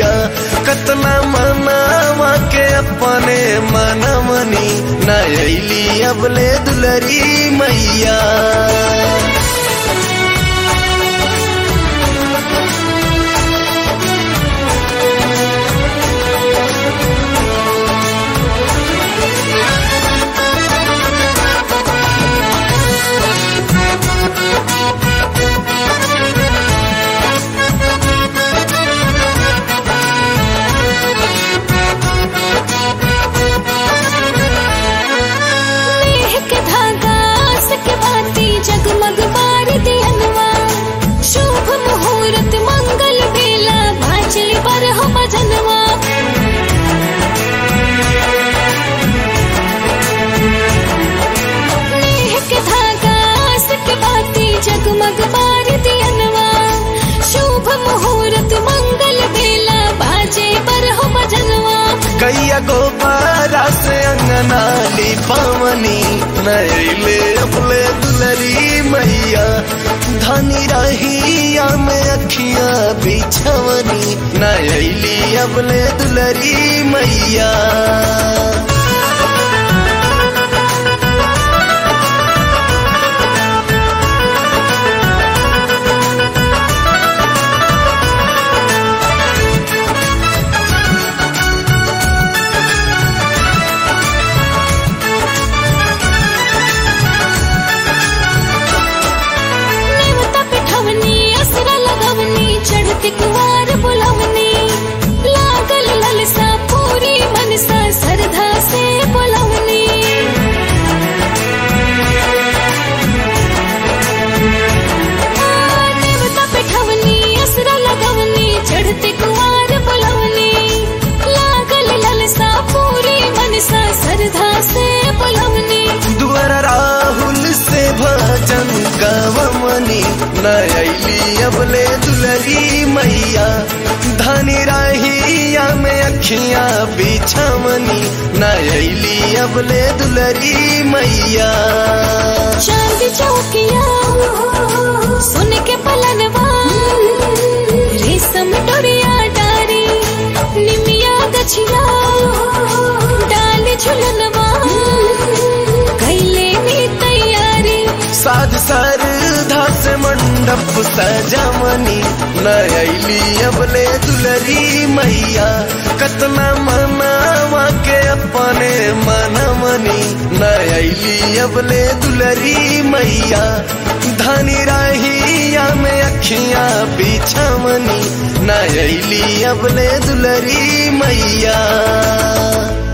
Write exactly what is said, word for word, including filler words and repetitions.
मैया कतना मनावा के अपने मनमनी न अइली अबले दुलरी मैया। जगमग बार दियनवा शुभ मुहूर्त मंगल बेला भाचे पर हम जनवा। नेह के धागा आस के बाती जगमग बार दियनवा शुभ मुहूर्त मंगल बेला भाचे पर हम जनवा। कैया गोबारा से अंगना लिपावनी नैले अपने दुलरी मैया धनी रहिया में अखियां बिछवनी नैली अपने दुलरी मैया। चढ़ते कुवार बुलवनी लागल ललसा पूरी मनसा श्रद्धा से बुलवनी। देवता पिठवनी असरा लगवनी चढ़ते कुवार बुलवनी लागल ललसा पूरी मनसा श्रद्धा से बुलवनी। द्वारा राहुल से भजन गवमनी नैली अबले दुलरी मैया धनी रहिया में अखियां बिछवनी नैली अबले दुलरी मैया। चांद चौकिया सुन के पलनवा रेशम डोरिया डारी निमिया गछिया डाल झुलनवा कैले नी तैयारी। साध सरधा से मंडप सजवनी नैली अबले दुलरी मैया कतना मनावा के अपने मनमनी नैली अबले दुलरी मैया धनी रहिया में अखियां बिछवनी नैली अबले दुलरी मैया।